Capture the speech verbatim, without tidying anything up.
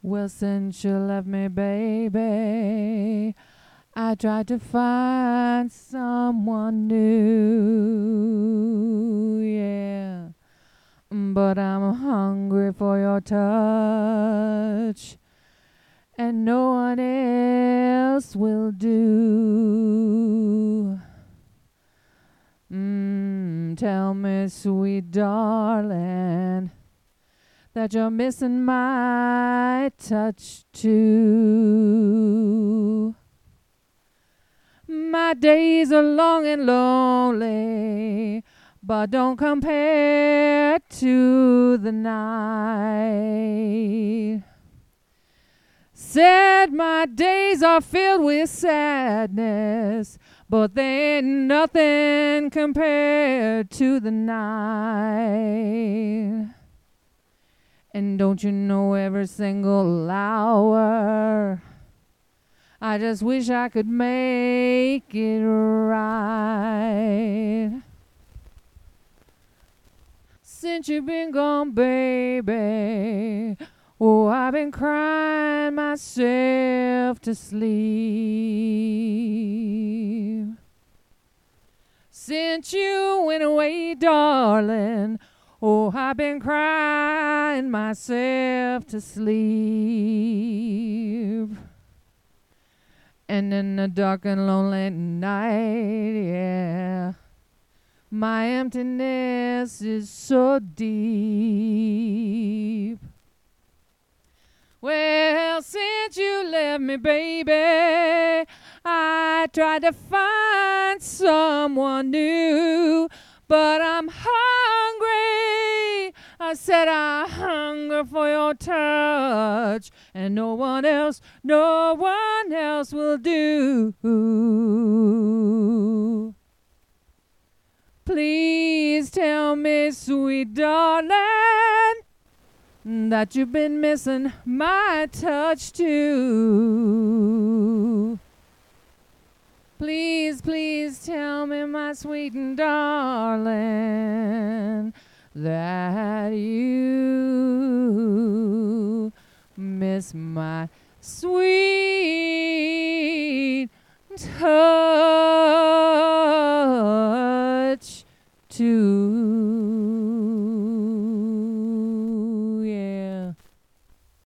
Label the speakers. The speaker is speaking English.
Speaker 1: Well, since you left me, baby, I tried to find someone new, yeah. But I'm hungry for your touch, and no one else will do. Mm, tell me, sweet darling, that you're missing my touch too. My days are long and lonely, but don't compare to the night. Said my days are filled with sadness, but they ain't nothing compared to the night. And don't you know, every single hour, I just wish I could make it right. Since you've been gone, baby, oh, I've been crying myself to sleep. Since you went away, darling, oh, I've been crying myself to sleep. And in the dark and lonely night, yeah, my emptiness is so deep. Well, since you left me, baby, I tried to find someone new, but I'm hungry. I said I hunger for your touch, and no one else, no one else will do. Please tell me, sweet darling, that you've been missing my touch too. Please, please tell me, my sweet and darling, that you miss my sweet